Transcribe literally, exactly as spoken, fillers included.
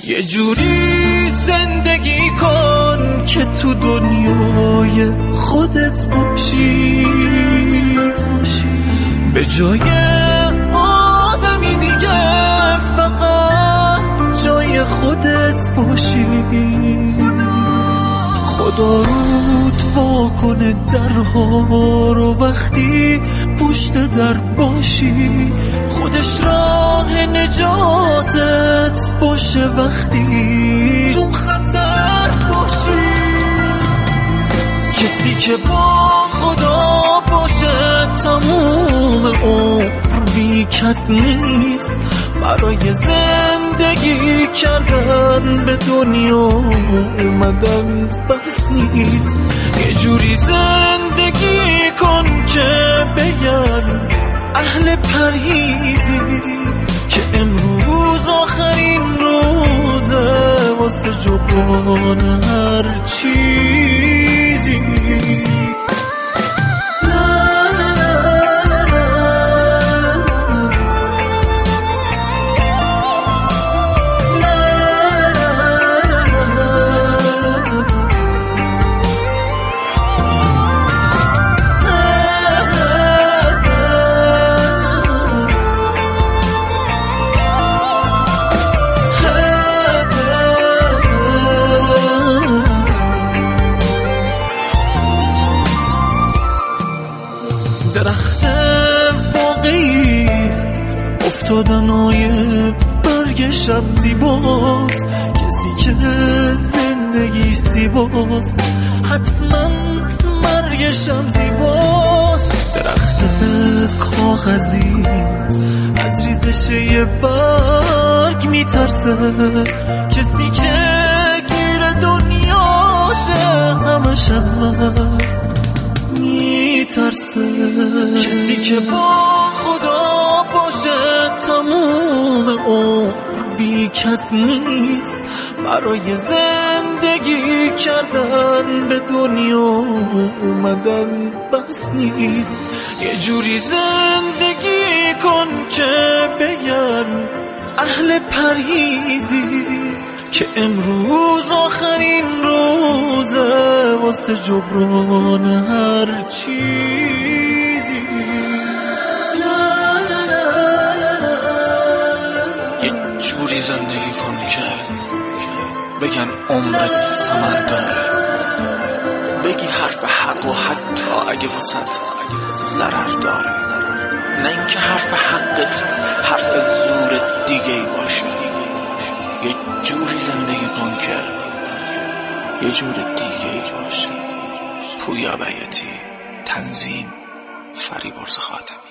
یه جوری زندگی کن که تو دنیای خودت باشی، به جای آدمی دیگه فقط جای خودت باشی. خدا رود وا کنه درها رو وقتی پشت در باشی، خودش راه نجاتت باشه وقتی تو خطر باشی. کسی که با خدا باشه تموم عمر بی کس نیست، برای زندگی کردن به دنیا اومدن بس نیست. یه جوری زندگی کن که بگن اهل پرهیزی، که امروز آخرین روزه واسه جبران هر چیزی. درخت واقعی افتادنای برگ شب زیباست، کسی که زندگیش زیباست حتما مرگش هم زیباست. درخت کاغذی از ریزش یه برگ میترسه، کسی که گیر دنیاشه همش از من میترسه. کسی که با خدا باشه تموم عمر بی کس نیست، برای زندگی کردن به دنیا اومدن بس نیست. یه جوری زندگی کن که بگن اهل پرهیزی، که امروز آخرین روزه واسه جبران هر چیزی. یه جوری زندگی کن که بگن عمرت ثمر داره، بگی حرف حق و حتی اگه واسط ضرر داره، نه اینکه حرف حقت حرف زورت دیگه ای باشه. یه جوری زندگی کن که یه جور دیگه ای باشه. پویا بیاتی، تنظیم فریبرز خاتمی.